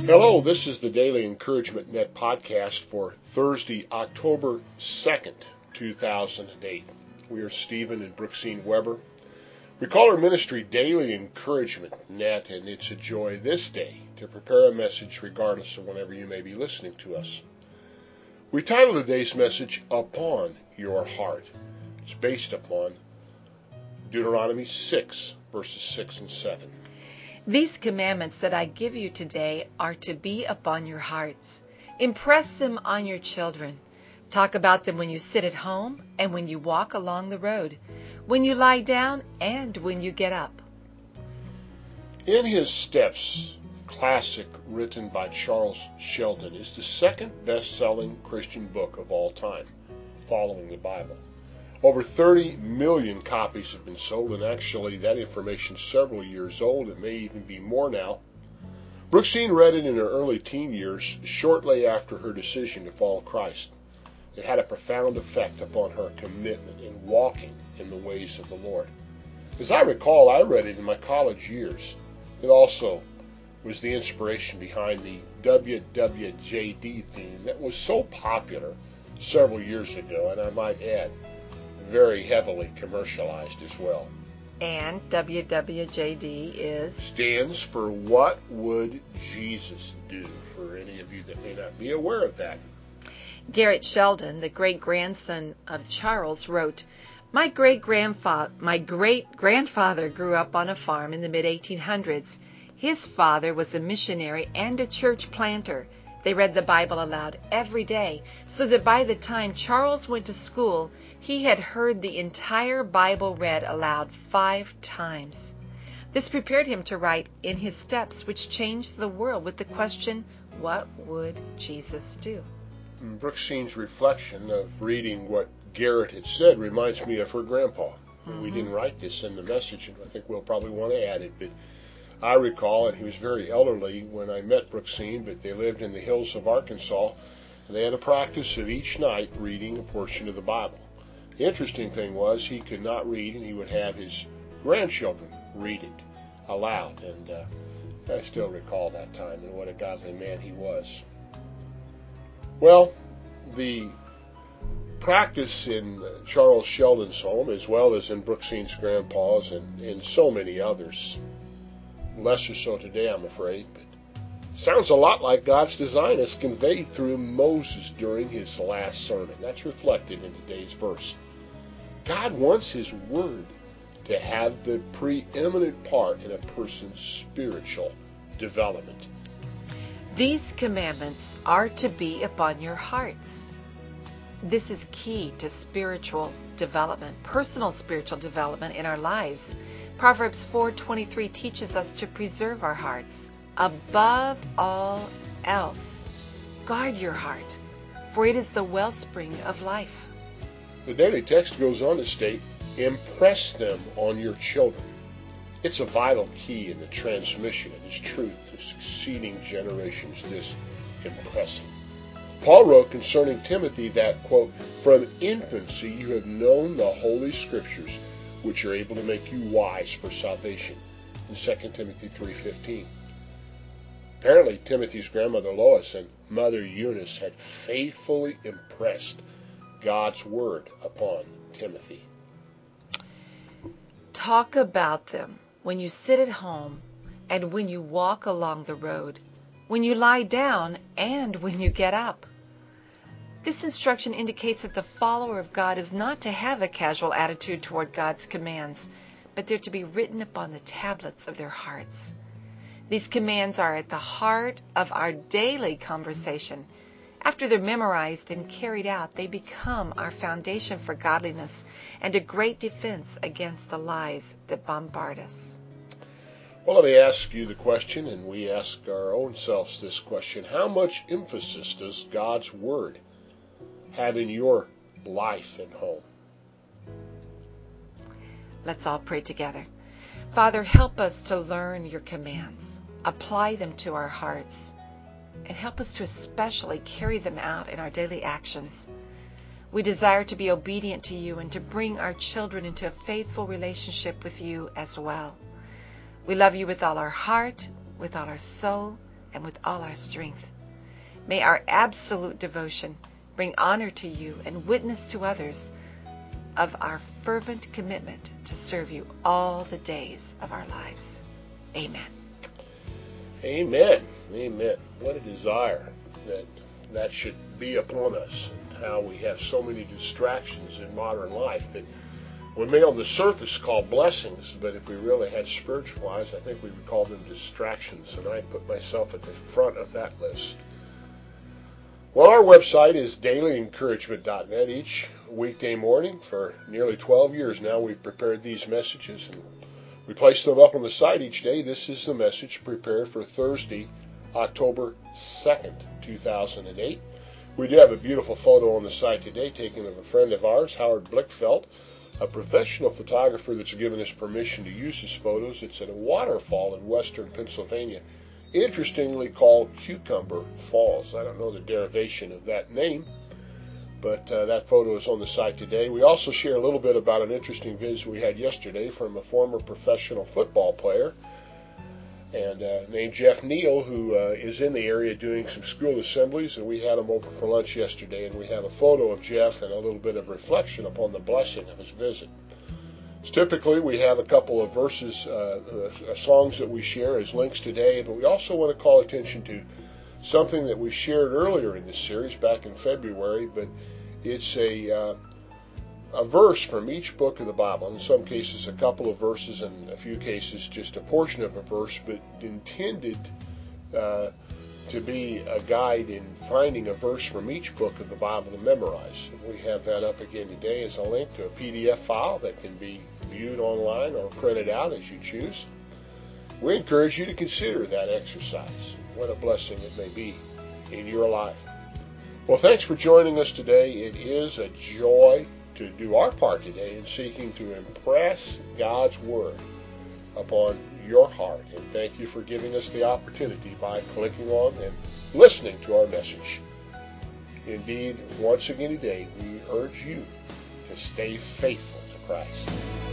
Hello, this is the Daily Encouragement Net podcast for Thursday, October 2nd, 2008. We are Stephen and Brooksine Weber. We call our ministry Daily Encouragement Net, and it's a joy this day to prepare a message regardless of whenever you may be listening to us. We titled today's message, Upon Your Heart. It's based upon Deuteronomy 6, verses 6 and 7. These commandments that I give you today are to be upon your hearts. Impress them on your children. Talk about them when you sit at home and when you walk along the road, when you lie down and when you get up. In His Steps, classic written by Charles Sheldon, is the second best-selling Christian book of all time, following the Bible. Over 30 million copies have been sold, and actually that information is several years old. It may even be more now. Brooksine read it in her early teen years, shortly after her decision to follow Christ. It had a profound effect upon her commitment in walking in the ways of the Lord. As I recall, I read it in my college years. It also was the inspiration behind the WWJD theme that was so popular several years ago, and I might add, very heavily commercialized as well. And WWJD stands for What Would Jesus Do? For any of you that may not be aware of that. Garrett Sheldon, the great-grandson of Charles, wrote, My great-grandfather grew up on a farm in the mid-1800s. His father was a missionary and a church planter. They read the Bible aloud every day, so that by the time Charles went to school, he had heard the entire Bible read aloud 5 times. This prepared him to write In His Steps, which changed the world with the question, what would Jesus do? Brooksine's reflection of reading what Garrett had said reminds me of her grandpa. We didn't write this in the message, and I think we'll probably want to add it, but I recall, and he was very elderly when I met Brooksine, but they lived in the hills of Arkansas, and they had a practice of each night reading a portion of the Bible. The interesting thing was he could not read, and he would have his grandchildren read it aloud, and I still recall that time and what a godly man he was. Well, the practice in Charles Sheldon's home, as well as in Brooksine's grandpa's and in so many others, lesser so today, I'm afraid, but sounds a lot like God's design as conveyed through Moses during his last sermon. That's reflected in today's verse. God wants His Word to have the preeminent part in a person's spiritual development. These commandments are to be upon your hearts. This is key to spiritual development, personal spiritual development in our lives. Proverbs 4:23 teaches us to preserve our hearts. Above all else, guard your heart, for it is the wellspring of life. The daily text goes on to state, impress them on your children. It's a vital key in the transmission of this truth to succeeding generations, this impressing. Paul wrote concerning Timothy that, quote, from infancy you have known the Holy Scriptures, which are able to make you wise for salvation, in 2 Timothy 3:15. Apparently, Timothy's grandmother Lois and mother Eunice had faithfully impressed God's Word upon Timothy. Talk about them when you sit at home and when you walk along the road, when you lie down and when you get up. This instruction indicates that the follower of God is not to have a casual attitude toward God's commands, but they're to be written upon the tablets of their hearts. These commands are at the heart of our daily conversation. After they're memorized and carried out, they become our foundation for godliness and a great defense against the lies that bombard us. Well, let me ask you the question, and we ask our own selves this question. How much emphasis does God's Word have in your life and home? Let's all pray together. Father, help us to learn your commands, apply them to our hearts, and help us to especially carry them out in our daily actions. We desire to be obedient to you and to bring our children into a faithful relationship with you as well. We love you with all our heart, with all our soul, and with all our strength. May our absolute devotion bring honor to you and witness to others of our fervent commitment to serve you all the days of our lives. Amen. Amen. Amen. What a desire that should be upon us, and how we have so many distractions in modern life that we may on the surface call blessings, but if we really had spiritual eyes, I think we would call them distractions, and I put myself at the front of that list. Well, our website is dailyencouragement.net. Each weekday morning for nearly 12 years now, we've prepared these messages, and we place them up on the site each day. This is the message prepared for Thursday, October 2nd, 2008. We do have a beautiful photo on the site today taken of a friend of ours, Howard Blickfeld, a professional photographer that's given us permission to use his photos. It's at a waterfall in western Pennsylvania, interestingly called Cucumber Falls. I don't know the derivation of that name, but that photo is on the site today. We also share a little bit about an interesting visit we had yesterday from a former professional football player and named Jeff Neal, who is in the area doing some school assemblies, and we had him over for lunch yesterday, and we have a photo of Jeff and a little bit of reflection upon the blessing of his visit. Typically, we have a couple of verses, songs that we share as links today, but we also want to call attention to something that we shared earlier in this series back in February, but it's a verse from each book of the Bible. In some cases, a couple of verses, in a few cases, just a portion of a verse, but intended to be a guide in finding a verse from each book of the Bible to memorize. We have that up again today as a link to a PDF file that can be viewed online or printed out as you choose. We encourage you to consider that exercise. What a blessing it may be in your life. Well, thanks for joining us today. It is a joy to do our part today in seeking to impress God's Word upon your heart. And thank you for giving us the opportunity by clicking on and listening to our message. Indeed, once again today, we urge you to stay faithful to Christ.